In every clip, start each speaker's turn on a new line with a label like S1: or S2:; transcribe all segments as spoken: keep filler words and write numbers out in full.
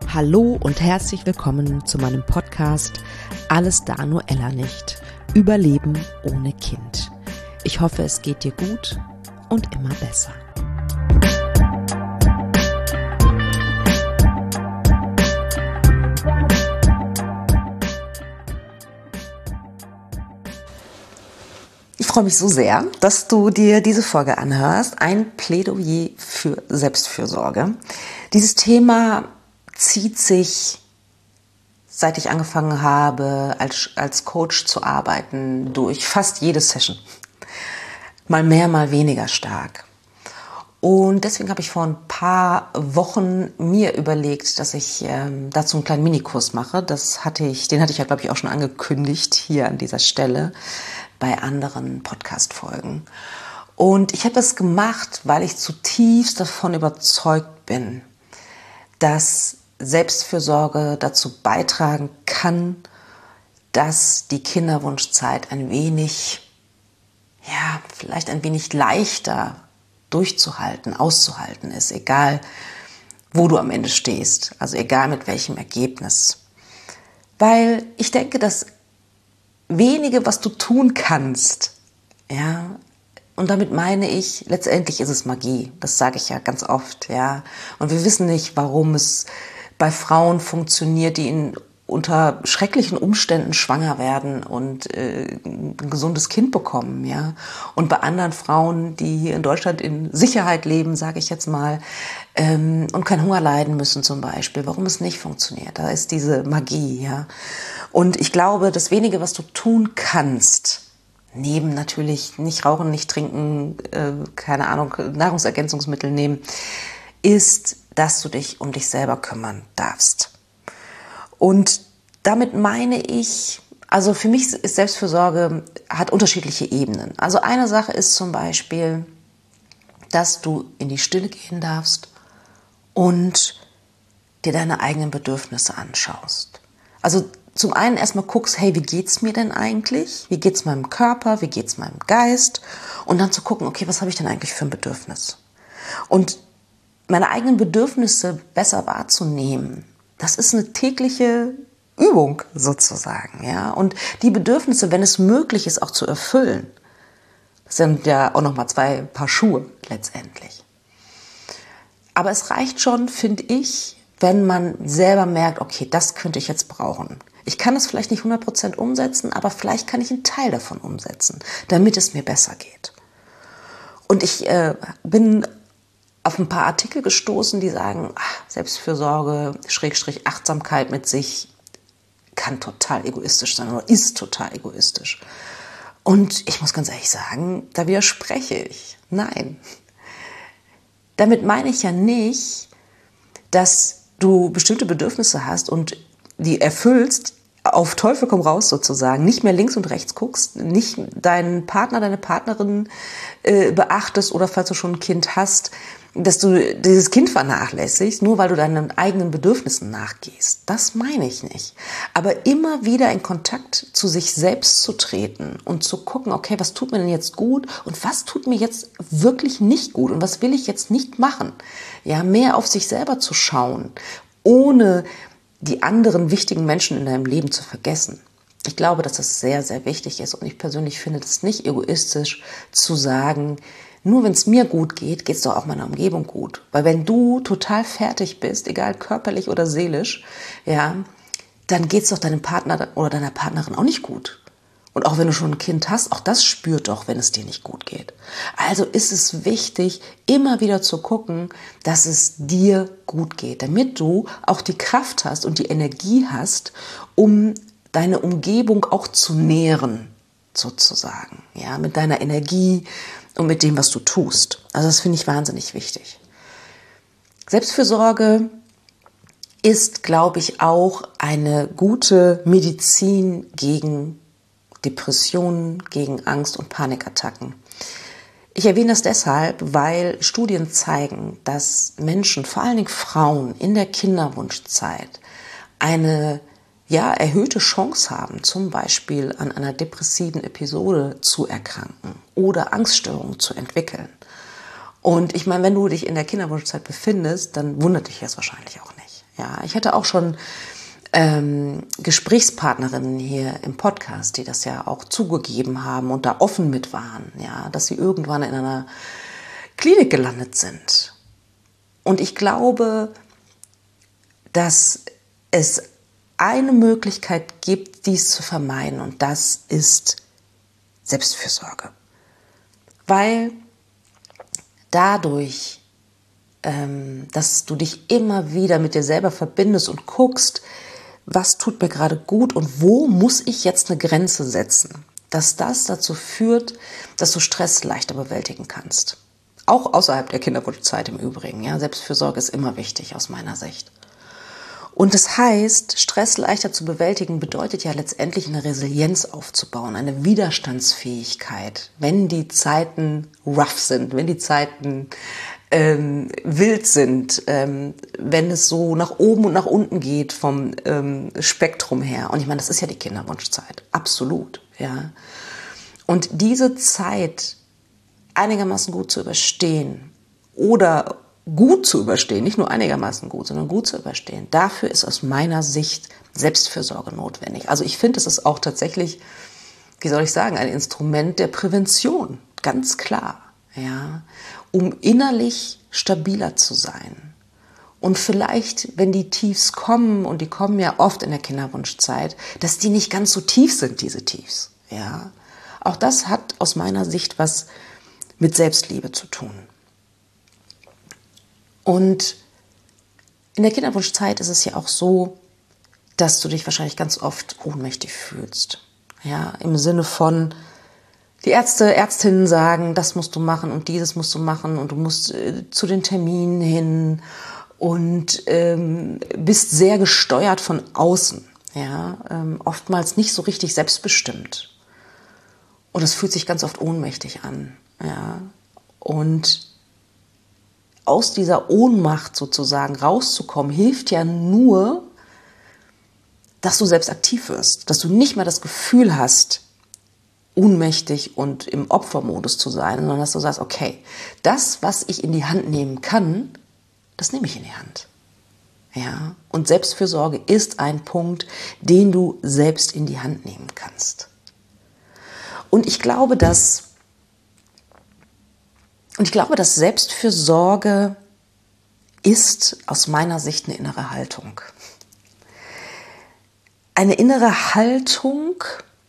S1: Hallo und herzlich willkommen zu meinem Podcast Alles da nur Ella nicht. Überleben ohne Kind. Ich hoffe, es geht dir gut und immer besser. Ich freue mich so sehr, dass du dir diese Folge anhörst. Ein Plädoyer für Selbstfürsorge. Dieses Thema zieht sich, seit ich angefangen habe, als, als Coach zu arbeiten, durch fast jede Session. Mal mehr, mal weniger stark. Und deswegen habe ich vor ein paar Wochen mir überlegt, dass ich ähm, dazu einen kleinen Minikurs mache. Das hatte ich, den hatte ich ja, glaube ich, auch schon angekündigt hier an dieser Stelle bei anderen Podcast-Folgen. Und ich habe das gemacht, weil ich zutiefst davon überzeugt bin, dass Selbstfürsorge dazu beitragen kann, dass die Kinderwunschzeit ein wenig, ja, vielleicht ein wenig leichter durchzuhalten, auszuhalten ist, egal wo du am Ende stehst, also egal mit welchem Ergebnis. Weil ich denke, dass wenige, was du tun kannst, ja, und damit meine ich, letztendlich ist es Magie, das sage ich ja ganz oft, ja, und wir wissen nicht, warum es bei Frauen funktioniert, die in unter schrecklichen Umständen schwanger werden und äh, ein gesundes Kind bekommen, ja. Und bei anderen Frauen, die hier in Deutschland in Sicherheit leben, sage ich jetzt mal, ähm, und keinen Hunger leiden müssen zum Beispiel, warum es nicht funktioniert. Da ist diese Magie, ja. Und ich glaube, das wenige, was du tun kannst, neben natürlich nicht rauchen, nicht trinken, äh, keine Ahnung, Nahrungsergänzungsmittel nehmen, ist, dass du dich um dich selber kümmern darfst. Und damit meine ich, also für mich ist Selbstfürsorge, hat unterschiedliche Ebenen. Also eine Sache ist zum Beispiel, dass du in die Stille gehen darfst und dir deine eigenen Bedürfnisse anschaust. Also zum einen erstmal guckst, hey, wie geht's mir denn eigentlich? Wie geht's meinem Körper? Wie geht's meinem Geist? Und dann zu gucken, okay, was habe ich denn eigentlich für ein Bedürfnis? Und meine eigenen Bedürfnisse besser wahrzunehmen, das ist eine tägliche Übung sozusagen, ja. Und die Bedürfnisse, wenn es möglich ist, auch zu erfüllen, das sind ja auch nochmal zwei Paar Schuhe letztendlich. Aber es reicht schon, finde ich, wenn man selber merkt, okay, das könnte ich jetzt brauchen. Ich kann es vielleicht nicht hundert Prozent umsetzen, aber vielleicht kann ich einen Teil davon umsetzen, damit es mir besser geht. Und ich äh, bin auf ein paar Artikel gestoßen, die sagen, ach, Selbstfürsorge, Schrägstrich Achtsamkeit mit sich kann total egoistisch sein oder ist total egoistisch. Und ich muss ganz ehrlich sagen, da widerspreche ich. Nein. Damit meine ich ja nicht, dass du bestimmte Bedürfnisse hast und die erfüllst, auf Teufel komm raus sozusagen, nicht mehr links und rechts guckst, nicht deinen Partner, deine Partnerin äh, beachtest oder falls du schon ein Kind hast, dass du dieses Kind vernachlässigst, nur weil du deinen eigenen Bedürfnissen nachgehst. Das meine ich nicht. Aber immer wieder in Kontakt zu sich selbst zu treten und zu gucken, okay, was tut mir denn jetzt gut und was tut mir jetzt wirklich nicht gut und was will ich jetzt nicht machen? Ja, mehr auf sich selber zu schauen, ohne die anderen wichtigen Menschen in deinem Leben zu vergessen. Ich glaube, dass das sehr, sehr wichtig ist und ich persönlich finde es nicht egoistisch zu sagen, nur wenn es mir gut geht, geht es doch auch meiner Umgebung gut. Weil wenn du total fertig bist, egal körperlich oder seelisch, ja, dann geht es doch deinem Partner oder deiner Partnerin auch nicht gut. Und auch wenn du schon ein Kind hast, auch das spürt doch, wenn es dir nicht gut geht. Also ist es wichtig, immer wieder zu gucken, dass es dir gut geht, damit du auch die Kraft hast und die Energie hast, um deine Umgebung auch zu nähren, sozusagen, ja, mit deiner Energie und mit dem, was du tust. Also das finde ich wahnsinnig wichtig. Selbstfürsorge ist, glaube ich, auch eine gute Medizin gegen Depressionen, gegen Angst- und Panikattacken. Ich erwähne das deshalb, weil Studien zeigen, dass Menschen, vor allen Dingen Frauen in der Kinderwunschzeit, eine ja, erhöhte Chance haben, zum Beispiel an einer depressiven Episode zu erkranken oder Angststörungen zu entwickeln. Und ich meine, wenn du dich in der Kinderwunschzeit befindest, dann wundert dich das wahrscheinlich auch nicht. Ja, ich hatte auch schon ähm, Gesprächspartnerinnen hier im Podcast, die das ja auch zugegeben haben und da offen mit waren, ja, dass sie irgendwann in einer Klinik gelandet sind. Und ich glaube, dass es eine Möglichkeit gibt, dies zu vermeiden, und das ist Selbstfürsorge. Weil dadurch, ähm, dass du dich immer wieder mit dir selber verbindest und guckst, was tut mir gerade gut und wo muss ich jetzt eine Grenze setzen, dass das dazu führt, dass du Stress leichter bewältigen kannst. Auch außerhalb der Kinderwunschzeit im Übrigen. Ja? Selbstfürsorge ist immer wichtig aus meiner Sicht. Und das heißt, Stress leichter zu bewältigen bedeutet ja letztendlich eine Resilienz aufzubauen, eine Widerstandsfähigkeit, wenn die Zeiten rough sind, wenn die Zeiten ähm, wild sind, ähm, wenn es so nach oben und nach unten geht vom ähm, Spektrum her. Und ich meine, das ist ja die Kinderwunschzeit, absolut. Ja. Und diese Zeit einigermaßen gut zu überstehen oder gut zu überstehen, nicht nur einigermaßen gut, sondern gut zu überstehen, dafür ist aus meiner Sicht Selbstfürsorge notwendig. Also ich finde, es ist auch tatsächlich, wie soll ich sagen, ein Instrument der Prävention, ganz klar, ja, um innerlich stabiler zu sein. Und vielleicht, wenn die Tiefs kommen, und die kommen ja oft in der Kinderwunschzeit, dass die nicht ganz so tief sind, diese Tiefs, ja. Auch das hat aus meiner Sicht was mit Selbstliebe zu tun. Und in der Kinderwunschzeit ist es ja auch so, dass du dich wahrscheinlich ganz oft ohnmächtig fühlst. Ja, im Sinne von, die Ärzte, Ärztinnen sagen, das musst du machen und dieses musst du machen und du musst äh, zu den Terminen hin und ähm, bist sehr gesteuert von außen. Ja, ähm, oftmals nicht so richtig selbstbestimmt. Und es fühlt sich ganz oft ohnmächtig an. Ja, und aus dieser Ohnmacht sozusagen rauszukommen, hilft ja nur, dass du selbst aktiv wirst, dass du nicht mehr das Gefühl hast, ohnmächtig und im Opfermodus zu sein, sondern dass du sagst, okay, das, was ich in die Hand nehmen kann, das nehme ich in die Hand. Ja? Und Selbstfürsorge ist ein Punkt, den du selbst in die Hand nehmen kannst. Und ich glaube, dass Und ich glaube, dass Selbstfürsorge ist aus meiner Sicht eine innere Haltung. Eine innere Haltung,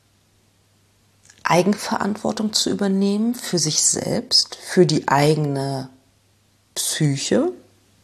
S1: Eigenverantwortung zu übernehmen für sich selbst, für die eigene Psyche,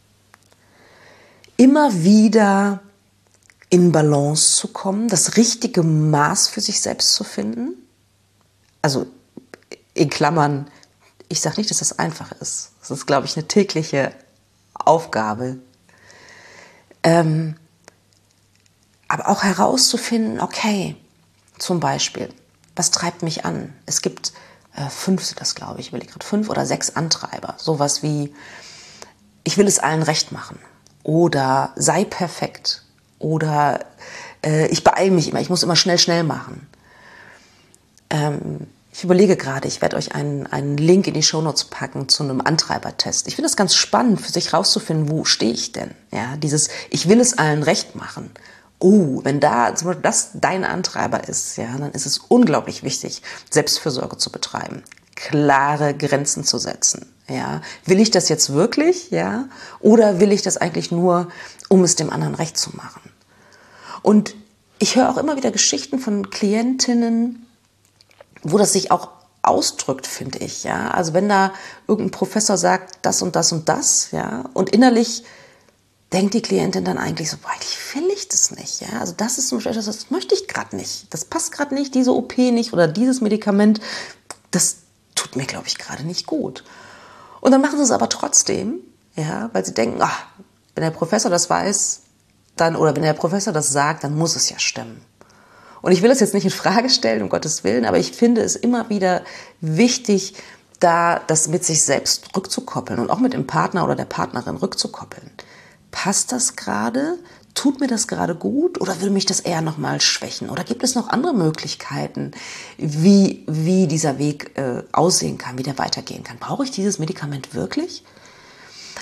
S1: immer wieder in Balance zu kommen, das richtige Maß für sich selbst zu finden. Also in Klammern, ich sage nicht, dass das einfach ist. Das ist, glaube ich, eine tägliche Aufgabe. Ähm, aber auch herauszufinden, okay, zum Beispiel, was treibt mich an? Es gibt äh, fünf, sind das, glaube ich, ich überlege gerade, fünf oder sechs Antreiber. Sowas wie, ich will es allen recht machen. Oder sei perfekt. Oder äh, ich beeile mich immer, ich muss immer schnell, schnell machen. Ähm, Ich überlege gerade, ich werde euch einen, einen Link in die Shownotes packen zu einem Antreibertest. Ich finde das ganz spannend, für sich rauszufinden, wo stehe ich denn? Ja, dieses, ich will es allen recht machen. Oh, wenn da zum Beispiel das dein Antreiber ist, ja, dann ist es unglaublich wichtig, Selbstfürsorge zu betreiben, klare Grenzen zu setzen. Ja, will ich das jetzt wirklich, ja, oder will ich das eigentlich nur, um es dem anderen recht zu machen? Und ich höre auch immer wieder Geschichten von Klientinnen, wo das sich auch ausdrückt, finde ich, ja. Also wenn da irgendein Professor sagt, das und das und das, ja, und innerlich denkt die Klientin dann eigentlich so, boah, eigentlich will ich das nicht, ja. Also das ist zum Beispiel, das möchte ich gerade nicht. Das passt gerade nicht, diese O P nicht oder dieses Medikament, das tut mir, glaube ich, gerade nicht gut. Und dann machen sie es aber trotzdem, ja, weil sie denken, ach, wenn der Professor das weiß, dann, oder wenn der Professor das sagt, dann muss es ja stimmen. Und ich will das jetzt nicht in Frage stellen, um Gottes Willen, aber ich finde es immer wieder wichtig, da das mit sich selbst rückzukoppeln und auch mit dem Partner oder der Partnerin rückzukoppeln. Passt das gerade? Tut mir das gerade gut oder will mich das eher nochmal schwächen? Oder gibt es noch andere Möglichkeiten, wie, wie dieser Weg äh, aussehen kann, wie der weitergehen kann? Brauche ich dieses Medikament wirklich?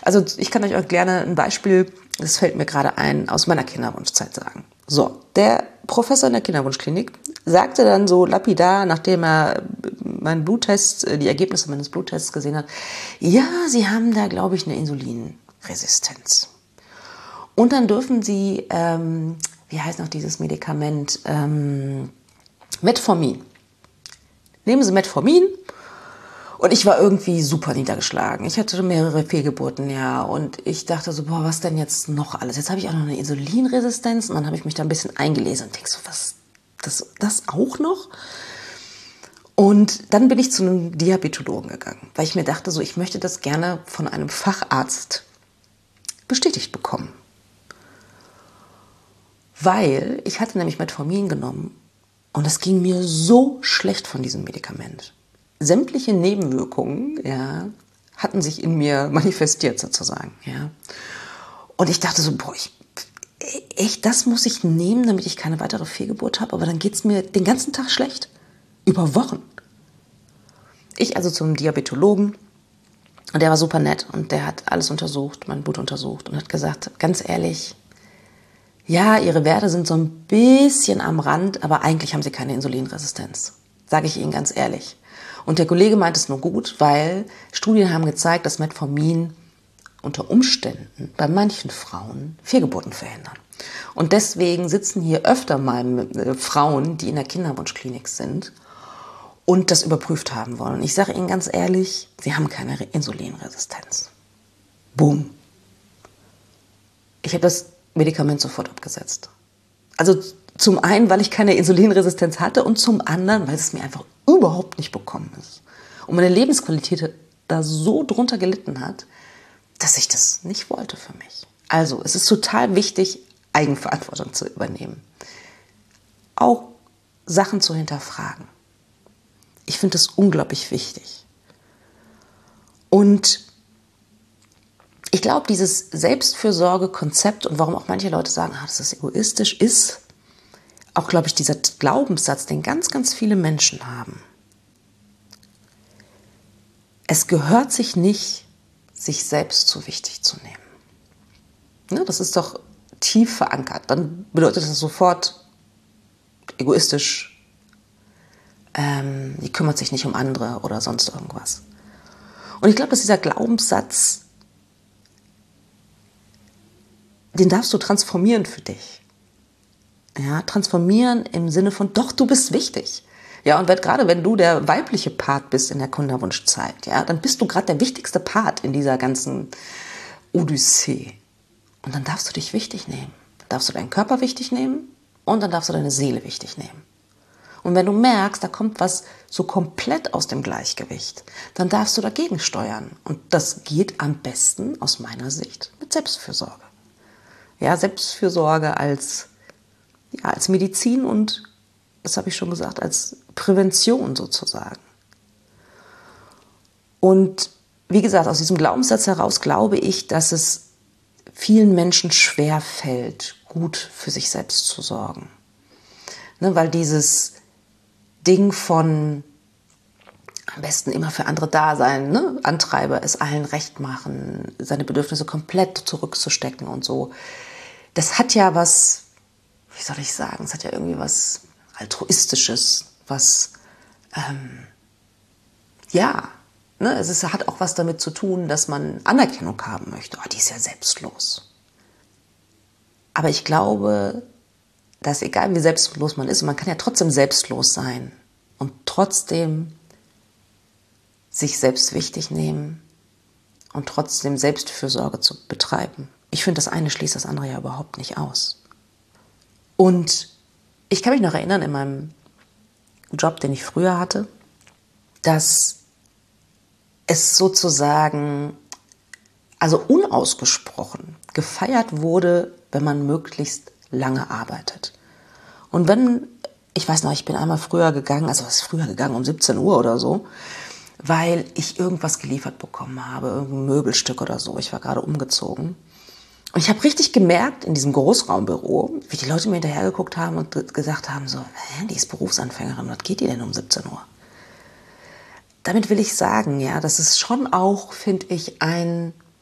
S1: Also ich kann euch auch gerne ein Beispiel, das fällt mir gerade ein, aus meiner Kinderwunschzeit sagen. So, der Professor in der Kinderwunschklinik sagte dann so lapidar, nachdem er meinen Bluttest, die Ergebnisse meines Bluttests gesehen hat, ja, Sie haben da, glaube ich, eine Insulinresistenz. Und dann dürfen Sie, ähm, wie heißt noch dieses Medikament, ähm, Metformin. Nehmen Sie Metformin. Und ich war irgendwie super niedergeschlagen. Ich hatte mehrere Fehlgeburten, ja. Und ich dachte so, boah, was denn jetzt noch alles? Jetzt habe ich auch noch eine Insulinresistenz. Und dann habe ich mich da ein bisschen eingelesen und denke so, was, das, das auch noch? Und dann bin ich zu einem Diabetologen gegangen, weil ich mir dachte so, ich möchte das gerne von einem Facharzt bestätigt bekommen. Weil ich hatte nämlich Metformin genommen und es ging mir so schlecht von diesem Medikament. Sämtliche Nebenwirkungen, ja, hatten sich in mir manifestiert sozusagen, ja. Und ich dachte so, boah, ich, echt, das muss ich nehmen, damit ich keine weitere Fehlgeburt habe, aber dann geht es mir den ganzen Tag schlecht. Über Wochen. Ich also zum Diabetologen und der war super nett und der hat alles untersucht, mein Blut untersucht und hat gesagt, ganz ehrlich, ja, Ihre Werte sind so ein bisschen am Rand, aber eigentlich haben Sie keine Insulinresistenz. Sage ich Ihnen ganz ehrlich. Und der Kollege meint es nur gut, weil Studien haben gezeigt, dass Metformin unter Umständen bei manchen Frauen Fehlgeburten verhindern. Und deswegen sitzen hier öfter mal Frauen, die in der Kinderwunschklinik sind und das überprüft haben wollen. Ich sage Ihnen ganz ehrlich, Sie haben keine Insulinresistenz. Boom. Ich habe das Medikament sofort abgesetzt. Also zum einen, weil ich keine Insulinresistenz hatte und zum anderen, weil es mir einfach überhaupt nicht bekommen ist. Und meine Lebensqualität da so drunter gelitten hat, dass ich das nicht wollte für mich. Also es ist total wichtig, Eigenverantwortung zu übernehmen. Auch Sachen zu hinterfragen. Ich finde das unglaublich wichtig. Und ich glaube, dieses Selbstfürsorge-Konzept und warum auch manche Leute sagen, ah, das ist egoistisch, ist auch, glaube ich, dieser Glaubenssatz, den ganz, ganz viele Menschen haben. Es gehört sich nicht, sich selbst zu wichtig zu nehmen. Ne, das ist doch tief verankert. Dann bedeutet das sofort egoistisch, ähm, die kümmert sich nicht um andere oder sonst irgendwas. Und ich glaube, dass dieser Glaubenssatz, den darfst du transformieren für dich. Ja, transformieren im Sinne von, doch, du bist wichtig. Ja, und wenn, gerade wenn du der weibliche Part bist in der Kinderwunschzeit, ja, dann bist du gerade der wichtigste Part in dieser ganzen Odyssee. Und dann darfst du dich wichtig nehmen. Dann darfst du deinen Körper wichtig nehmen und dann darfst du deine Seele wichtig nehmen. Und wenn du merkst, da kommt was so komplett aus dem Gleichgewicht, dann darfst du dagegen steuern. Und das geht am besten, aus meiner Sicht, mit Selbstfürsorge. Ja, Selbstfürsorge als, ja, als Medizin und, das habe ich schon gesagt, als Prävention sozusagen. Und wie gesagt, aus diesem Glaubenssatz heraus glaube ich, dass es vielen Menschen schwer fällt, gut für sich selbst zu sorgen. Ne, weil dieses Ding von am besten immer für andere da sein, ne? Antreiber, es allen recht machen, seine Bedürfnisse komplett zurückzustecken und so. Das hat ja was, wie soll ich sagen, es hat ja irgendwie was Altruistisches, was, ähm, ja, ne? es ist, hat auch was damit zu tun, dass man Anerkennung haben möchte. Oh, die ist ja selbstlos. Aber ich glaube, dass egal wie selbstlos man ist, man kann ja trotzdem selbstlos sein und trotzdem sich selbst wichtig nehmen und trotzdem Selbstfürsorge zu betreiben. Ich finde, das eine schließt das andere ja überhaupt nicht aus. Und ich kann mich noch erinnern, in meinem Job, den ich früher hatte, dass es sozusagen, also unausgesprochen, gefeiert wurde, wenn man möglichst lange arbeitet. Und wenn, ich weiß noch, ich bin einmal früher gegangen, also was ist früher gegangen, um siebzehn Uhr oder so, weil ich irgendwas geliefert bekommen habe, irgendein Möbelstück oder so. Ich war gerade umgezogen. Und ich habe richtig gemerkt in diesem Großraumbüro, wie die Leute mir hinterhergeguckt haben und gesagt haben, so, hä, die ist Berufsanfängerin, was geht die denn um siebzehn Uhr? Damit will ich sagen, ja, das ist schon auch, finde ich, ein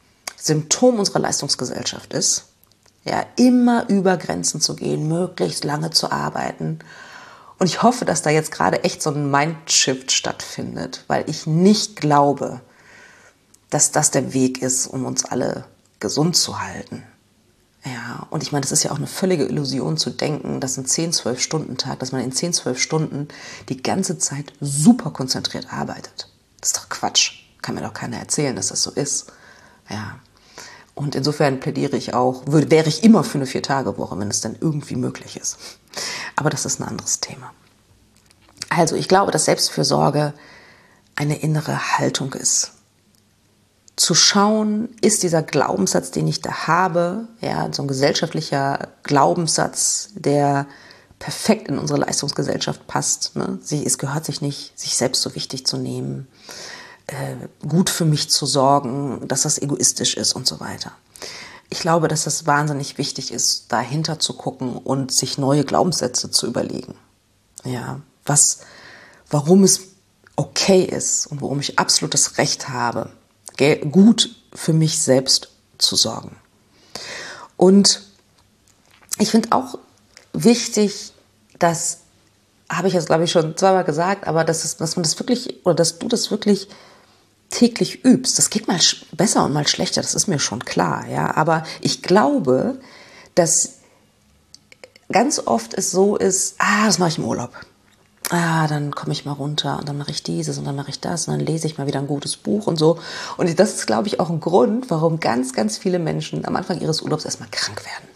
S1: Symptom unserer Leistungsgesellschaft ist, ja, immer über Grenzen zu gehen, möglichst lange zu arbeiten. Und ich hoffe, dass da jetzt gerade echt so ein Mindshift stattfindet, weil ich nicht glaube, dass das der Weg ist, um uns alle gesund zu halten. Ja, und ich meine, das ist ja auch eine völlige Illusion zu denken, dass ein zehn, zwölf Stunden Tag, dass man in zehn, zwölf Stunden die ganze Zeit super konzentriert arbeitet. Das ist doch Quatsch. Kann mir doch keiner erzählen, dass das so ist. Ja. Und insofern plädiere ich auch, würde, wäre ich immer für eine Vier-Tage-Woche, wenn es denn irgendwie möglich ist. Aber das ist ein anderes Thema. Also ich glaube, dass Selbstfürsorge eine innere Haltung ist. Zu schauen, ist dieser Glaubenssatz, den ich da habe, ja, so ein gesellschaftlicher Glaubenssatz, der perfekt in unsere Leistungsgesellschaft passt. Ne? Sie, es gehört sich nicht, sich selbst so wichtig zu nehmen, äh, gut für mich zu sorgen, dass das egoistisch ist und so weiter. Ich glaube, dass es wahnsinnig wichtig ist, dahinter zu gucken und sich neue Glaubenssätze zu überlegen. Ja, was, warum es okay ist und warum ich absolutes Recht habe, gut für mich selbst zu sorgen. Und ich finde auch wichtig, dass, habe ich jetzt glaube ich schon zweimal gesagt, aber dass, es, dass man das wirklich, oder dass du das wirklich täglich übst. Das geht mal besser und mal schlechter, das ist mir schon klar, ja. Aber ich glaube, dass ganz oft es so ist, ah, das mache ich im Urlaub. Ah, dann komme ich mal runter und dann mache ich dieses und dann mache ich das und dann lese ich mal wieder ein gutes Buch und so. Und das ist, glaube ich, auch ein Grund, warum ganz, ganz viele Menschen am Anfang ihres Urlaubs erstmal krank werden.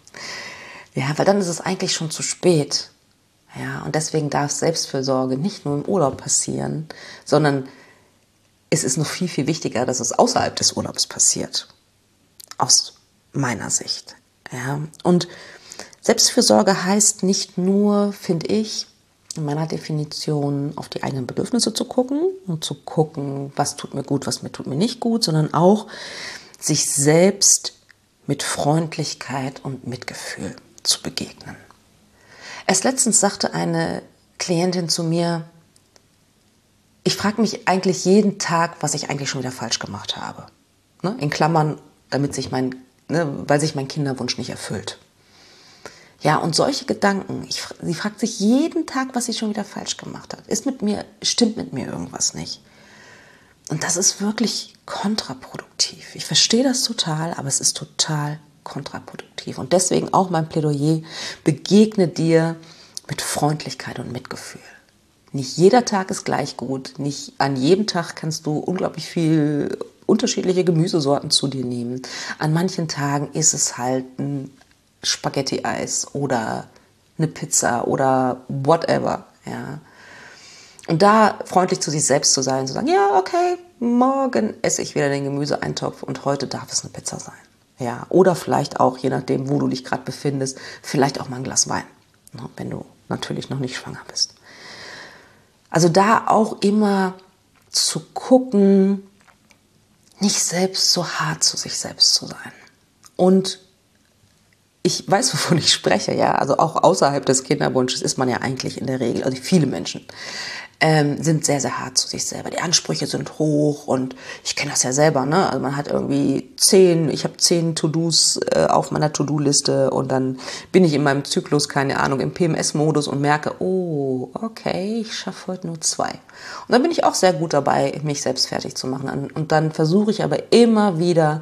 S1: Ja, weil dann ist es eigentlich schon zu spät. Ja, und deswegen darf Selbstfürsorge nicht nur im Urlaub passieren, sondern es ist noch viel, viel wichtiger, dass es außerhalb des Urlaubs passiert. Aus meiner Sicht. Ja, und Selbstfürsorge heißt nicht nur, finde ich, in meiner Definition auf die eigenen Bedürfnisse zu gucken und zu gucken, was tut mir gut, was mir tut mir nicht gut, sondern auch sich selbst mit Freundlichkeit und Mitgefühl zu begegnen. Erst letztens sagte eine Klientin zu mir, ich frage mich eigentlich jeden Tag, was ich eigentlich schon wieder falsch gemacht habe. Ne? In Klammern, damit sich mein, ne, weil sich mein Kinderwunsch nicht erfüllt. Ja, und solche Gedanken, ich, sie fragt sich jeden Tag, was sie schon wieder falsch gemacht hat. Ist mit mir, stimmt mit mir irgendwas nicht? Und das ist wirklich kontraproduktiv. Ich verstehe das total, aber es ist total kontraproduktiv. Und deswegen auch mein Plädoyer, begegne dir mit Freundlichkeit und Mitgefühl. Nicht jeder Tag ist gleich gut. Nicht an jedem Tag kannst du unglaublich viel unterschiedliche Gemüsesorten zu dir nehmen. An manchen Tagen ist es halt ein Spaghetti-Eis oder eine Pizza oder whatever, ja. Und da freundlich zu sich selbst zu sein, zu sagen, ja, okay, morgen esse ich wieder den Gemüseeintopf und heute darf es eine Pizza sein, ja. Oder vielleicht auch, je nachdem, wo du dich gerade befindest, vielleicht auch mal ein Glas Wein, ne, wenn du natürlich noch nicht schwanger bist. Also da auch immer zu gucken, nicht selbst so hart zu sich selbst zu sein. Und ich weiß, wovon ich spreche, ja, also auch außerhalb des Kinderwunsches ist man ja eigentlich in der Regel, also viele Menschen ähm, sind sehr, sehr hart zu sich selber. Die Ansprüche sind hoch und ich kenne das ja selber, ne, also man hat irgendwie zehn, ich habe zehn To-Dos äh, auf meiner To-Do-Liste und dann bin ich in meinem Zyklus, keine Ahnung, im P M S-Modus und merke, oh, okay, ich schaffe heute nur zwei. Und dann bin ich auch sehr gut dabei, mich selbst fertig zu machen und dann versuche ich aber immer wieder,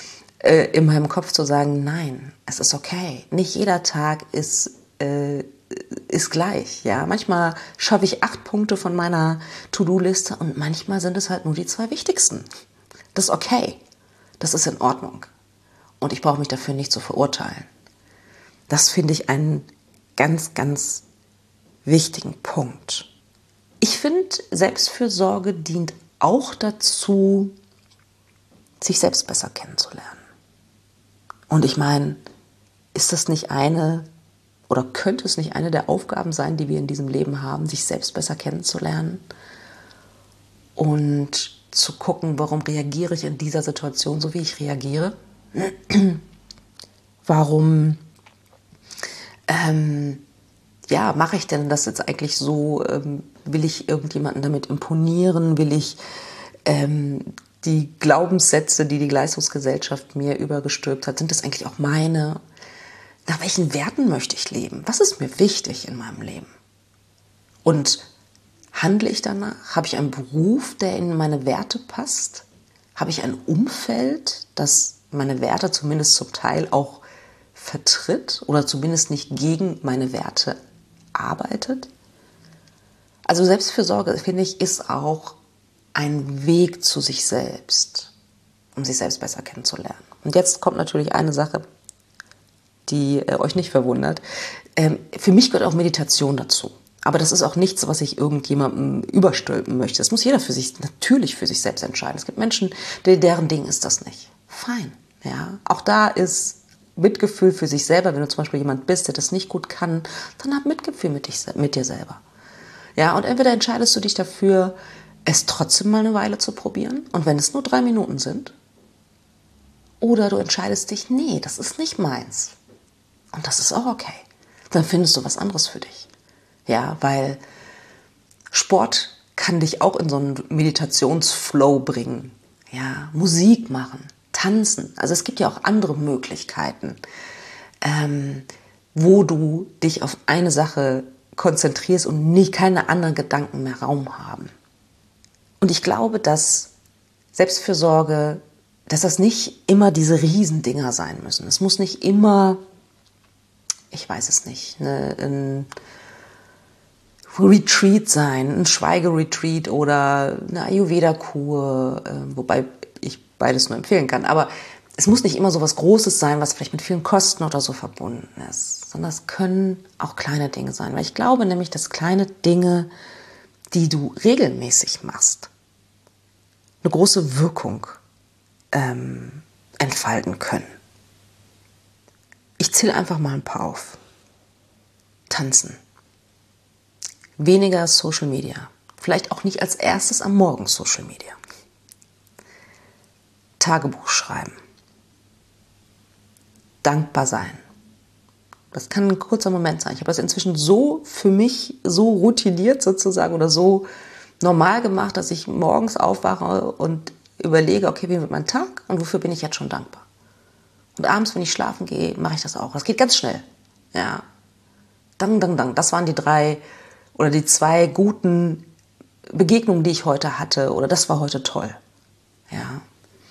S1: in meinem Kopf zu sagen, nein, es ist okay. Nicht jeder Tag ist, äh, ist gleich. Ja? Manchmal schaffe ich acht Punkte von meiner To-Do-Liste und manchmal sind es halt nur die zwei wichtigsten. Das ist okay. Das ist in Ordnung. Und ich brauche mich dafür nicht zu verurteilen. Das finde ich einen ganz, ganz wichtigen Punkt. Ich finde, Selbstfürsorge dient auch dazu, sich selbst besser kennenzulernen. Und ich meine, ist das nicht eine oder könnte es nicht eine der Aufgaben sein, die wir in diesem Leben haben, sich selbst besser kennenzulernen und zu gucken, warum reagiere ich in dieser Situation so, wie ich reagiere? Warum ähm, ja, mache ich denn das jetzt eigentlich so? Ähm, will ich irgendjemanden damit imponieren? Will ich ähm, die Glaubenssätze, die die Leistungsgesellschaft mir übergestülpt hat, sind das eigentlich auch meine? Nach welchen Werten möchte ich leben? Was ist mir wichtig in meinem Leben? Und handle ich danach? Habe ich einen Beruf, der in meine Werte passt? Habe ich ein Umfeld, das meine Werte zumindest zum Teil auch vertritt oder zumindest nicht gegen meine Werte arbeitet? Also Selbstfürsorge, finde ich, ist auch ein Weg zu sich selbst, um sich selbst besser kennenzulernen. Und jetzt kommt natürlich eine Sache, die äh, euch nicht verwundert. Ähm, für mich gehört auch Meditation dazu. Aber das ist auch nichts, was ich irgendjemandem überstülpen möchte. Das muss jeder für sich, natürlich für sich selbst entscheiden. Es gibt Menschen, deren Ding ist das nicht. Fein. Ja? Auch da ist Mitgefühl für sich selber. Wenn du zum Beispiel jemand bist, der das nicht gut kann, dann hab Mitgefühl mit, dich, mit dir selber. Ja, und entweder entscheidest du dich dafür, es trotzdem mal eine Weile zu probieren. Und wenn es nur drei Minuten sind. Oder du entscheidest dich, nee, das ist nicht meins. Und das ist auch okay. Dann findest du was anderes für dich. Ja, weil Sport kann dich auch in so einen Meditationsflow bringen. Ja, Musik machen, tanzen. Also es gibt ja auch andere Möglichkeiten, ähm, wo du dich auf eine Sache konzentrierst und nie keine anderen Gedanken mehr Raum haben. Und ich glaube, dass Selbstfürsorge, dass das nicht immer diese Riesendinger sein müssen. Es muss nicht immer, ich weiß es nicht, eine, ein Retreat sein, ein Schweigeretreat oder eine Ayurveda-Kur, äh, wobei ich beides nur empfehlen kann. Aber es muss nicht immer so was Großes sein, was vielleicht mit vielen Kosten oder so verbunden ist, sondern es können auch kleine Dinge sein. Weil ich glaube nämlich, dass kleine Dinge, die du regelmäßig machst, eine große Wirkung ähm, entfalten können. Ich zähle einfach mal ein paar auf. Tanzen. Weniger Social Media. Vielleicht auch nicht als erstes am Morgen Social Media. Tagebuch schreiben. Dankbar sein. Das kann ein kurzer Moment sein. Ich habe das inzwischen so für mich so routiniert sozusagen oder so normal gemacht, dass ich morgens aufwache und überlege, okay, wie wird mein Tag und wofür bin ich jetzt schon dankbar? Und abends, wenn ich schlafen gehe, mache ich das auch. Das geht ganz schnell. Ja. Dang, dang, dang. Das waren die drei oder die zwei guten Begegnungen, die ich heute hatte. Oder das war heute toll. Ja.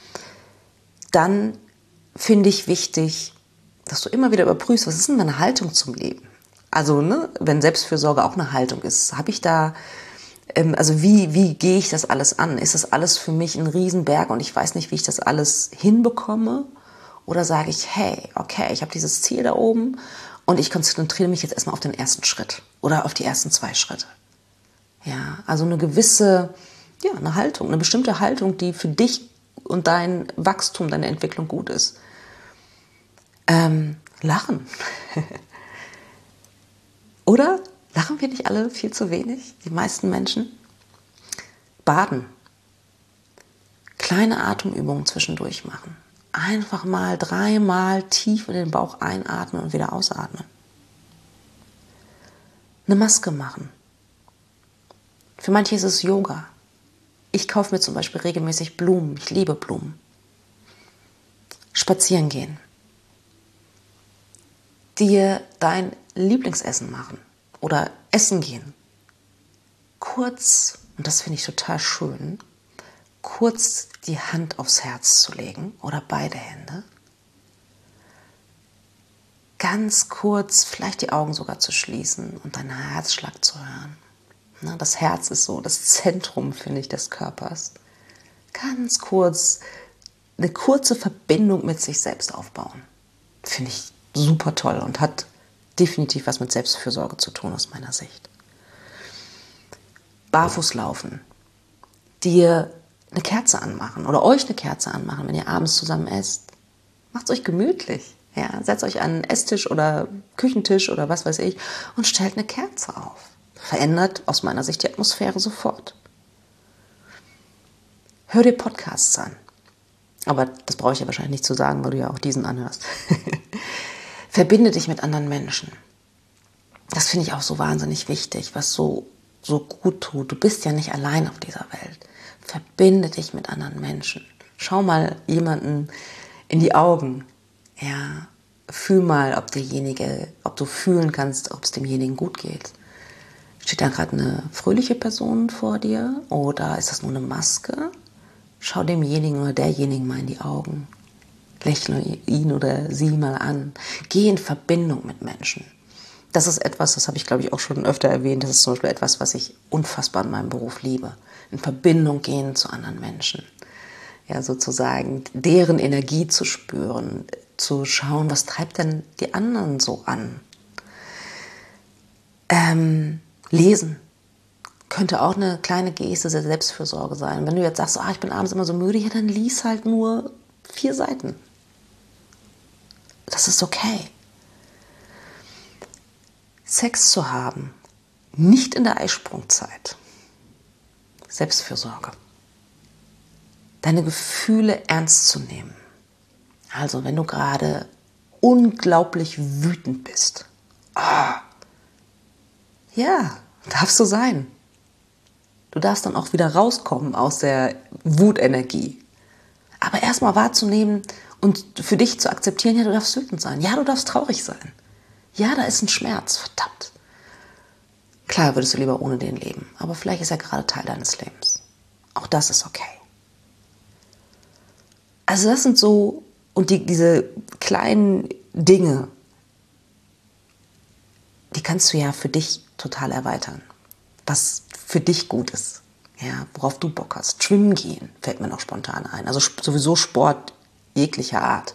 S1: Dann finde ich wichtig, dass du immer wieder überprüfst, was ist denn meine Haltung zum Leben? Also, ne, wenn Selbstfürsorge auch eine Haltung ist, habe ich da, ähm, also wie, wie gehe ich das alles an? Ist das alles für mich ein Riesenberg und ich weiß nicht, wie ich das alles hinbekomme? Oder sage ich, hey, okay, ich habe dieses Ziel da oben und ich konzentriere mich jetzt erstmal auf den ersten Schritt oder auf die ersten zwei Schritte. Ja, also eine gewisse, ja, eine Haltung, eine bestimmte Haltung, die für dich und dein Wachstum, deine Entwicklung gut ist. Ähm, lachen. Oder? Lachen wir nicht alle viel zu wenig? Die meisten Menschen? Baden. Kleine Atemübungen zwischendurch machen. Einfach mal dreimal tief in den Bauch einatmen und wieder ausatmen. Eine Maske machen. Für manche ist es Yoga. Ich kaufe mir zum Beispiel regelmäßig Blumen. Ich liebe Blumen. Spazieren gehen. Dir dein Lieblingsessen machen oder essen gehen. Kurz, und das finde ich total schön, kurz die Hand aufs Herz zu legen oder beide Hände. Ganz kurz vielleicht die Augen sogar zu schließen und deinen Herzschlag zu hören. Das Herz ist so das Zentrum, finde ich, des Körpers. Ganz kurz, eine kurze Verbindung mit sich selbst aufbauen. Finde ich super toll und hat definitiv was mit Selbstfürsorge zu tun aus meiner Sicht. Barfuß laufen. Dir eine Kerze anmachen oder euch eine Kerze anmachen, wenn ihr abends zusammen esst. Macht es euch gemütlich. Ja, setzt euch an einen Esstisch oder Küchentisch oder was weiß ich und stellt eine Kerze auf. Verändert aus meiner Sicht die Atmosphäre sofort. Hör dir Podcasts an. Aber das brauche ich ja wahrscheinlich nicht zu sagen, weil du ja auch diesen anhörst. Verbinde dich mit anderen Menschen. Das finde ich auch so wahnsinnig wichtig, was so, so gut tut. Du bist ja nicht allein auf dieser Welt. Verbinde dich mit anderen Menschen. Schau mal jemanden in die Augen. Ja, fühl mal, ob derjenige, ob du fühlen kannst, ob es demjenigen gut geht. Steht da gerade eine fröhliche Person vor dir oder ist das nur eine Maske? Schau demjenigen oder derjenigen mal in die Augen. Lächle ihn oder sie mal an. Geh in Verbindung mit Menschen. Das ist etwas, das habe ich, glaube ich, auch schon öfter erwähnt. Das ist zum Beispiel etwas, was ich unfassbar in meinem Beruf liebe. In Verbindung gehen zu anderen Menschen. Ja, sozusagen deren Energie zu spüren, zu schauen, was treibt denn die anderen so an. Ähm, lesen könnte auch eine kleine Geste der Selbstfürsorge sein. Wenn du jetzt sagst, ah, ich bin abends immer so müde, ja, dann lies halt nur vier Seiten. Das ist okay. Sex zu haben, nicht in der Eisprungzeit. Selbstfürsorge. Deine Gefühle ernst zu nehmen. Also wenn du gerade unglaublich wütend bist. Ah, ja, darfst du sein. Du darfst dann auch wieder rauskommen aus der Wutenergie. Aber erstmal wahrzunehmen und für dich zu akzeptieren, ja, du darfst wütend sein. Ja, du darfst traurig sein. Ja, da ist ein Schmerz, verdammt. Klar würdest du lieber ohne den leben, aber vielleicht ist er gerade Teil deines Lebens. Auch das ist okay. Also das sind so, und die, diese kleinen Dinge, die kannst du ja für dich total erweitern. Was für dich gut ist, ja, worauf du Bock hast. Schwimmen gehen fällt mir noch spontan ein. Also sowieso Sport jeglicher Art.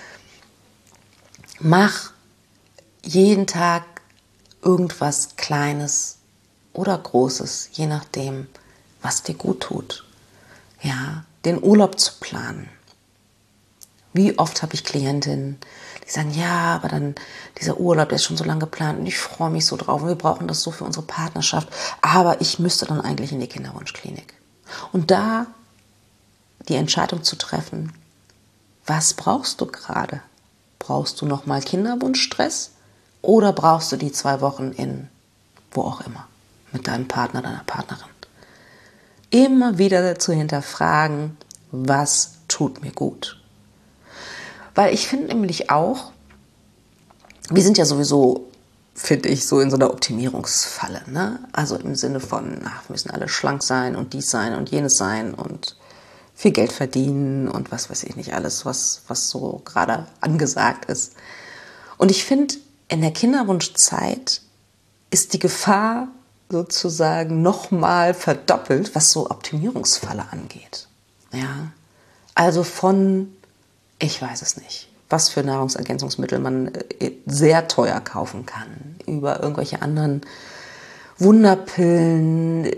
S1: Mach jeden Tag irgendwas Kleines oder Großes, je nachdem, was dir gut tut. Ja, den Urlaub zu planen. Wie oft habe ich Klientinnen, die sagen, ja, aber dann dieser Urlaub, der ist schon so lange geplant und ich freue mich so drauf und wir brauchen das so für unsere Partnerschaft, aber ich müsste dann eigentlich in die Kinderwunschklinik. Und da die Entscheidung zu treffen, was brauchst du gerade? Brauchst du nochmal Kinderwunschstress oder brauchst du die zwei Wochen in wo auch immer mit deinem Partner, deiner Partnerin? Immer wieder zu hinterfragen, was tut mir gut? Weil ich finde nämlich auch, wir sind ja sowieso, finde ich, so in so einer Optimierungsfalle. Ne? Also im Sinne von, ach, wir müssen alle schlank sein und dies sein und jenes sein und viel Geld verdienen und was weiß ich nicht alles, was, was so gerade angesagt ist. Und ich finde, in der Kinderwunschzeit ist die Gefahr sozusagen nochmal verdoppelt, was so Optimierungsfalle angeht. Ja? Also von, ich weiß es nicht, was für Nahrungsergänzungsmittel man sehr teuer kaufen kann, über irgendwelche anderen Wunderpillen,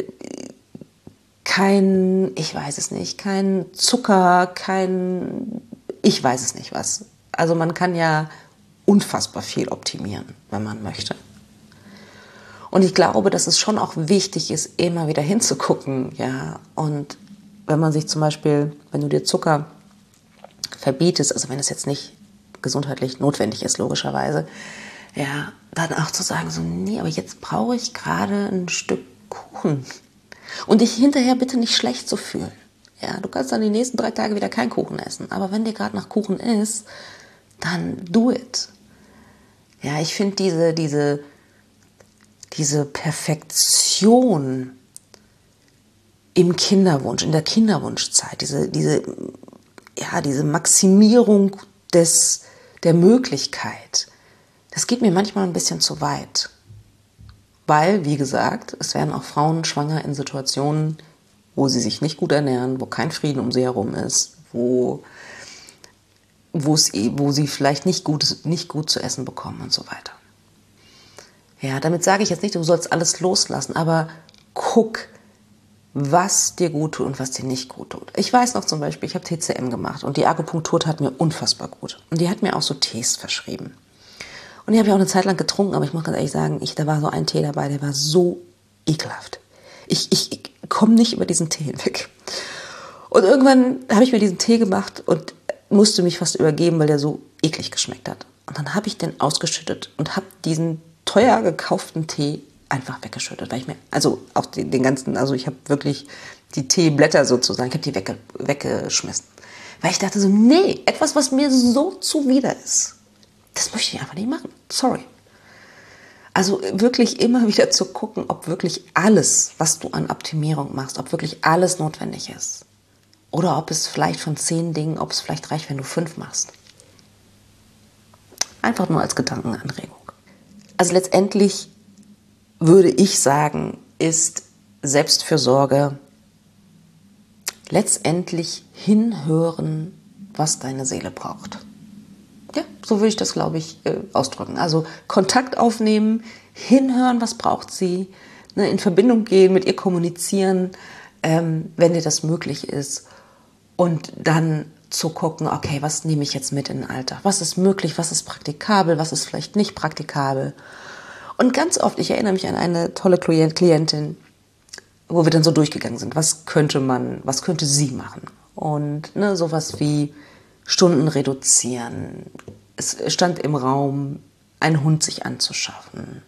S1: kein, ich weiß es nicht, kein Zucker, kein, ich weiß es nicht was. Also man kann ja unfassbar viel optimieren, wenn man möchte. Und ich glaube, dass es schon auch wichtig ist, immer wieder hinzugucken, ja. Und wenn man sich zum Beispiel, wenn du dir Zucker verbietest, also wenn es jetzt nicht gesundheitlich notwendig ist, logischerweise, ja, dann auch zu sagen, so, nee, aber jetzt brauche ich gerade ein Stück Kuchen. Und dich hinterher bitte nicht schlecht zu fühlen. Ja, du kannst dann die nächsten drei Tage wieder keinen Kuchen essen. Aber wenn dir gerade nach Kuchen ist, dann do it. Ja, ich finde diese, diese, diese Perfektion im Kinderwunsch, in der Kinderwunschzeit, diese, diese, ja, diese Maximierung des, der Möglichkeit, das geht mir manchmal ein bisschen zu weit. Weil, wie gesagt, es werden auch Frauen schwanger in Situationen, wo sie sich nicht gut ernähren, wo kein Frieden um sie herum ist, wo, wo, es, wo sie vielleicht nicht gut, nicht gut zu essen bekommen und so weiter. Ja, damit sage ich jetzt nicht, du sollst alles loslassen, aber guck, was dir gut tut und was dir nicht gut tut. Ich weiß noch zum Beispiel, ich habe T C M gemacht und die Akupunktur tat mir unfassbar gut. Und die hat mir auch so Tees verschrieben. Und die habe ich auch eine Zeit lang getrunken, aber ich muss ganz ehrlich sagen, ich, da war so ein Tee dabei, der war so ekelhaft. Ich, ich, ich komme nicht über diesen Tee hinweg. Und irgendwann habe ich mir diesen Tee gemacht und musste mich fast übergeben, weil der so eklig geschmeckt hat. Und dann habe ich den ausgeschüttet und habe diesen teuer gekauften Tee einfach weggeschüttet, weil ich mir, also auch den, den ganzen, also ich habe wirklich die Teeblätter sozusagen, ich habe die wegge weggeschmissen. Weil ich dachte so, nee, etwas, was mir so zuwider ist, das möchte ich einfach nicht machen. Sorry. Also wirklich immer wieder zu gucken, ob wirklich alles, was du an Optimierung machst, ob wirklich alles notwendig ist. Oder ob es vielleicht von zehn Dingen, ob es vielleicht reicht, wenn du fünf machst. Einfach nur als Gedankenanregung. Also letztendlich würde ich sagen, ist Selbstfürsorge letztendlich hinhören, was deine Seele braucht. Ja, so würde ich das, glaube ich, äh, ausdrücken. Also Kontakt aufnehmen, hinhören, was braucht sie, ne, in Verbindung gehen, mit ihr kommunizieren, ähm, wenn dir das möglich ist. Und dann zu gucken, okay, was nehme ich jetzt mit in den Alltag? Was ist möglich, was ist praktikabel, was ist vielleicht nicht praktikabel? Und ganz oft, ich erinnere mich an eine tolle Klientin, wo wir dann so durchgegangen sind, was könnte man, was könnte sie machen? Und ne, sowas wie Stunden reduzieren. Es stand im Raum, einen Hund sich anzuschaffen,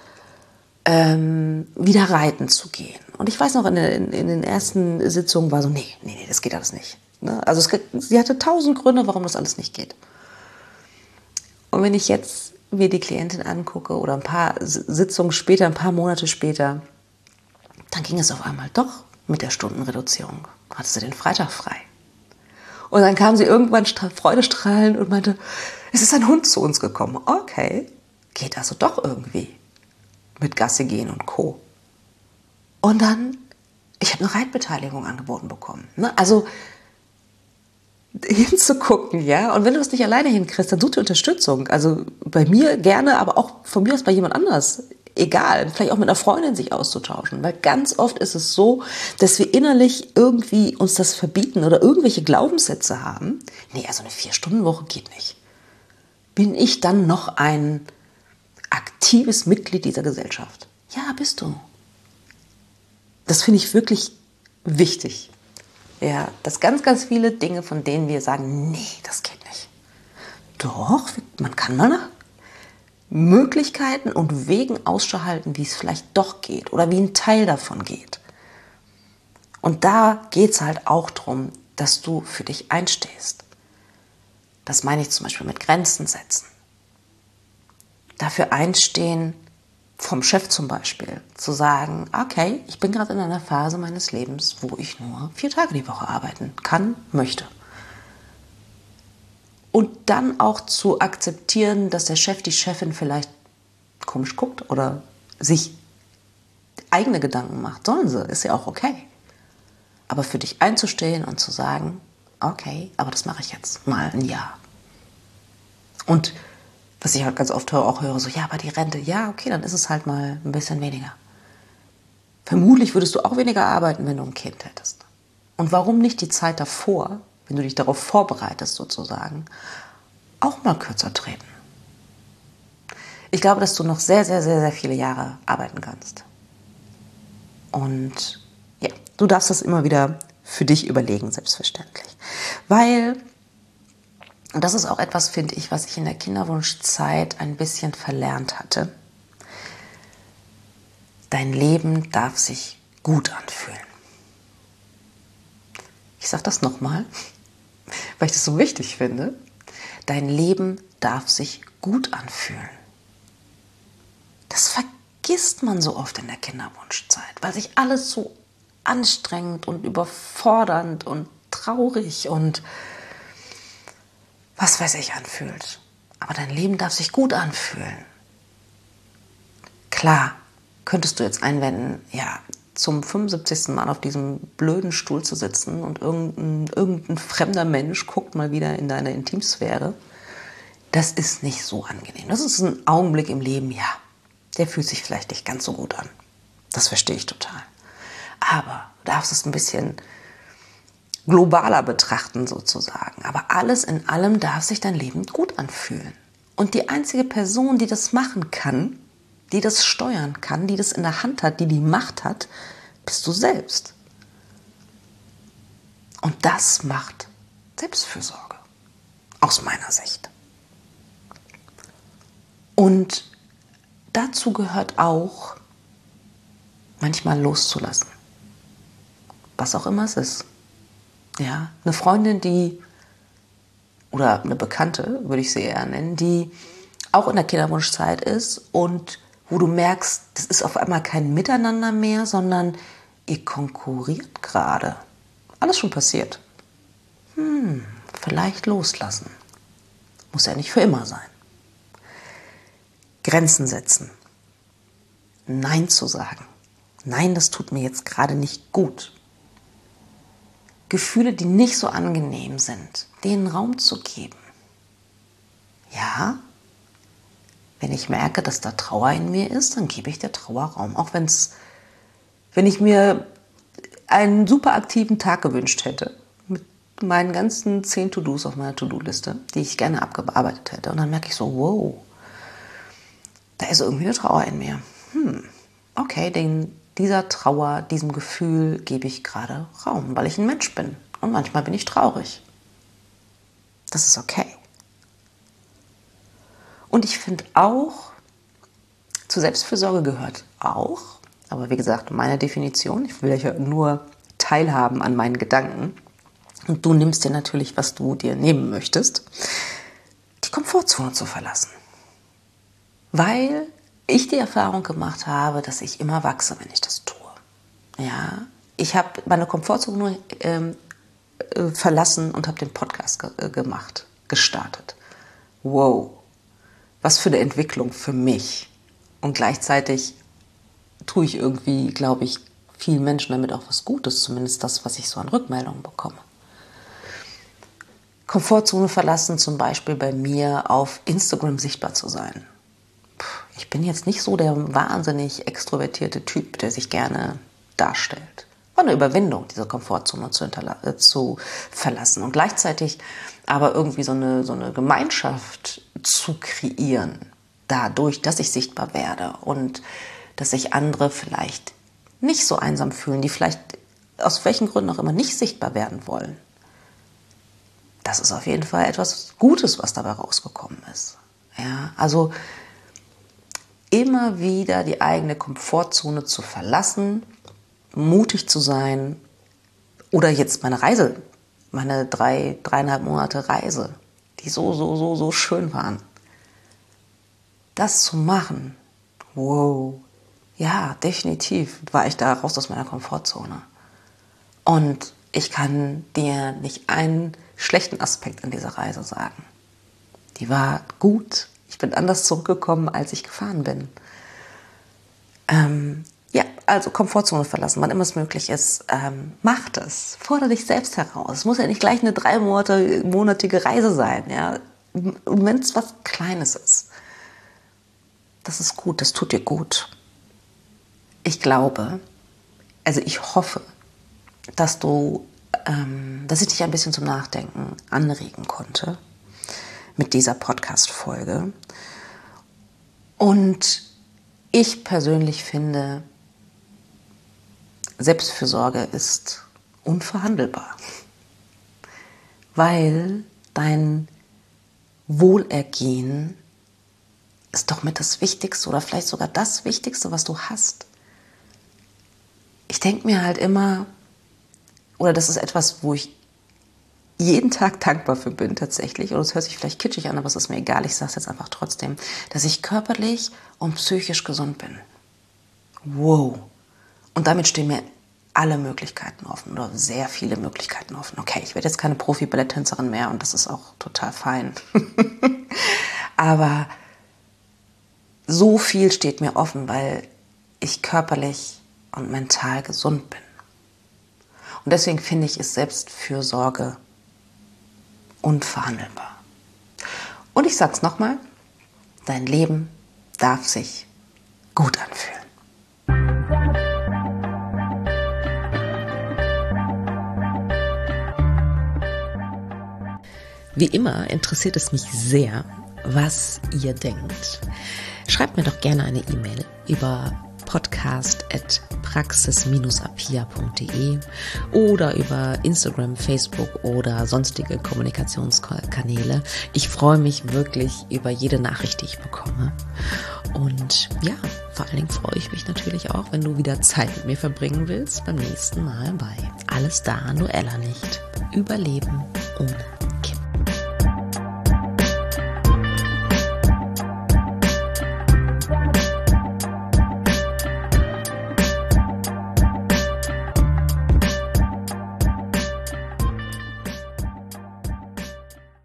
S1: ähm, wieder reiten zu gehen. Und ich weiß noch, in, in, in den ersten Sitzungen war so, nee, nee, nee, das geht alles nicht. Ne? Also es, sie hatte tausend Gründe, warum das alles nicht geht. Und wenn ich jetzt mir die Klientin angucke oder ein paar Sitzungen später, ein paar Monate später, dann ging es auf einmal doch mit der Stundenreduzierung. Hatte sie den Freitag frei. Und dann kam sie irgendwann freudestrahlend und meinte, es ist ein Hund zu uns gekommen. Okay, geht also doch irgendwie mit Gassi gehen und Co. Und dann, ich habe eine Reitbeteiligung angeboten bekommen. Ne? Also hinzugucken, ja. Und wenn du das nicht alleine hinkriegst, dann such dir Unterstützung. Also bei mir gerne, aber auch von mir aus bei jemand anders. Egal, vielleicht auch mit einer Freundin sich auszutauschen. Weil ganz oft ist es so, dass wir innerlich irgendwie uns das verbieten oder irgendwelche Glaubenssätze haben. Nee, also eine Vier-Stunden-Woche geht nicht. Bin ich dann noch ein aktives Mitglied dieser Gesellschaft? Ja, bist du. Das finde ich wirklich wichtig. Ja, dass ganz, ganz viele Dinge, von denen wir sagen, nee, das geht nicht. Doch, man kann mal nach Möglichkeiten und Wegen Ausschau halten, wie es vielleicht doch geht oder wie ein Teil davon geht. Und da geht es halt auch darum, dass du für dich einstehst. Das meine ich zum Beispiel mit Grenzen setzen. Dafür einstehen, vom Chef zum Beispiel, zu sagen, okay, ich bin gerade in einer Phase meines Lebens, wo ich nur vier Tage die Woche arbeiten kann, möchte. Und dann auch zu akzeptieren, dass der Chef, die Chefin vielleicht komisch guckt oder sich eigene Gedanken macht. Sollen sie, ist ja auch okay. Aber für dich einzustehen und zu sagen, okay, aber das mache ich jetzt mal ein Jahr. Und was ich halt ganz oft auch höre, so, ja, aber die Rente, ja, okay, dann ist es halt mal ein bisschen weniger. Vermutlich würdest du auch weniger arbeiten, wenn du ein Kind hättest. Und warum nicht die Zeit davor, wenn du dich darauf vorbereitest sozusagen, auch mal kürzer treten? Ich glaube, dass du noch sehr, sehr, sehr, sehr viele Jahre arbeiten kannst. Und ja, du darfst das immer wieder für dich überlegen, selbstverständlich. Weil, und das ist auch etwas, finde ich, was ich in der Kinderwunschzeit ein bisschen verlernt hatte, dein Leben darf sich gut anfühlen. Ich sage das nochmal, weil ich das so wichtig finde. Dein Leben darf sich gut anfühlen. Das vergisst man so oft in der Kinderwunschzeit, weil sich alles so anstrengend und überfordernd und traurig und was weiß ich anfühlt. Aber dein Leben darf sich gut anfühlen. Klar, könntest du jetzt einwenden, ja, zum fünfundsiebzigsten Mal auf diesem blöden Stuhl zu sitzen und irgendein, irgendein fremder Mensch guckt mal wieder in deine Intimsphäre. Das ist nicht so angenehm. Das ist ein Augenblick im Leben, ja, der fühlt sich vielleicht nicht ganz so gut an. Das verstehe ich total. Aber du darfst es ein bisschen globaler betrachten sozusagen. Aber alles in allem darf sich dein Leben gut anfühlen. Und die einzige Person, die das machen kann, die das steuern kann, die das in der Hand hat, die die Macht hat, bist du selbst. Und das macht Selbstfürsorge, aus meiner Sicht. Und dazu gehört auch, manchmal loszulassen. was auch immer es ist. Ja, eine Freundin, die, oder eine Bekannte, würde ich sie eher nennen, die auch in der Kinderwunschzeit ist und wo du merkst, das ist auf einmal kein Miteinander mehr, sondern ihr konkurriert gerade. Alles schon passiert. Hm, vielleicht loslassen. Muss ja nicht für immer sein. Grenzen setzen. Nein zu sagen. Nein, das tut mir jetzt gerade nicht gut. Gefühle, die nicht so angenehm sind, denen Raum zu geben. Ja, wenn ich merke, dass da Trauer in mir ist, dann gebe ich der Trauer Raum. Auch wenn's, wenn ich mir einen super aktiven Tag gewünscht hätte, mit meinen ganzen zehn To-Dos auf meiner To-Do-Liste, die ich gerne abgearbeitet hätte. Und dann merke ich so, wow, da ist irgendwie eine Trauer in mir. Hm, okay, den, dieser Trauer, diesem Gefühl gebe ich gerade Raum, weil ich ein Mensch bin. Und manchmal bin ich traurig. Das ist okay. Und ich finde auch, zur Selbstfürsorge gehört auch, aber wie gesagt, meine Definition, ich will ja nur teilhaben an meinen Gedanken und du nimmst dir natürlich, was du dir nehmen möchtest, die Komfortzone zu verlassen. Weil ich die Erfahrung gemacht habe, dass ich immer wachse, wenn ich das tue. Ja, ich habe meine Komfortzone nur ähm, äh, verlassen und habe den Podcast ge- äh, gemacht, gestartet. Wow. Was für eine Entwicklung für mich. Und gleichzeitig tue ich irgendwie, glaube ich, vielen Menschen damit auch was Gutes. Zumindest das, was ich so an Rückmeldungen bekomme. Komfortzone verlassen, zum Beispiel bei mir auf Instagram sichtbar zu sein. Ich bin jetzt nicht so der wahnsinnig extrovertierte Typ, der sich gerne darstellt. War eine Überwindung, diese Komfortzone zu, hinterla- zu verlassen. Und gleichzeitig aber irgendwie so eine, so eine Gemeinschaft zu kreieren, dadurch, dass ich sichtbar werde und dass sich andere vielleicht nicht so einsam fühlen, die vielleicht aus welchen Gründen auch immer nicht sichtbar werden wollen. Das ist auf jeden Fall etwas Gutes, was dabei rausgekommen ist. Ja, also immer wieder die eigene Komfortzone zu verlassen, mutig zu sein oder jetzt meine Reise, meine drei, dreieinhalb Monate Reise, die so, so, so, so schön waren. Das zu machen, wow, ja, definitiv war ich da raus aus meiner Komfortzone. Und ich kann dir nicht einen schlechten Aspekt an dieser Reise sagen. Die war gut. Ich bin anders zurückgekommen, als ich gefahren bin. Ähm, ja, also Komfortzone verlassen, wann immer es möglich ist. Ähm, mach das. Fordere dich selbst heraus. Es muss ja nicht gleich eine dreimonatige Reise sein. Ja? Und wenn es was Kleines ist, das ist gut, das tut dir gut. Ich glaube, also ich hoffe, dass du, ähm, dass ich dich ein bisschen zum Nachdenken anregen konnte mit dieser Podcast-Folge. Und ich persönlich finde, Selbstfürsorge ist unverhandelbar, weil dein Wohlergehen ist doch mit das Wichtigste oder vielleicht sogar das Wichtigste, was du hast. Ich denke mir halt immer, oder das ist etwas, wo ich jeden Tag dankbar für bin tatsächlich, oder es hört sich vielleicht kitschig an, aber es ist mir egal, ich sage es jetzt einfach trotzdem, dass ich körperlich und psychisch gesund bin. Wow. Und damit stehen mir alle Möglichkeiten offen oder sehr viele Möglichkeiten offen. Okay, ich werde jetzt keine Profi-Balletttänzerin mehr und das ist auch total fein. Aber so viel steht mir offen, weil ich körperlich und mental gesund bin. Und deswegen finde ich, ist Selbstfürsorge unverhandelbar. Und ich sage es nochmal, dein Leben darf sich gut anfühlen. Wie immer interessiert es mich sehr, was ihr denkt. Schreibt mir doch gerne eine E-Mail über podcast at praxis dash apia punkt de oder über Instagram, Facebook oder sonstige Kommunikationskanäle. Ich freue mich wirklich über jede Nachricht, die ich bekomme. Und ja, vor allen Dingen freue ich mich natürlich auch, wenn du wieder Zeit mit mir verbringen willst beim nächsten Mal bei Alles da, Noella nicht. Überleben ohne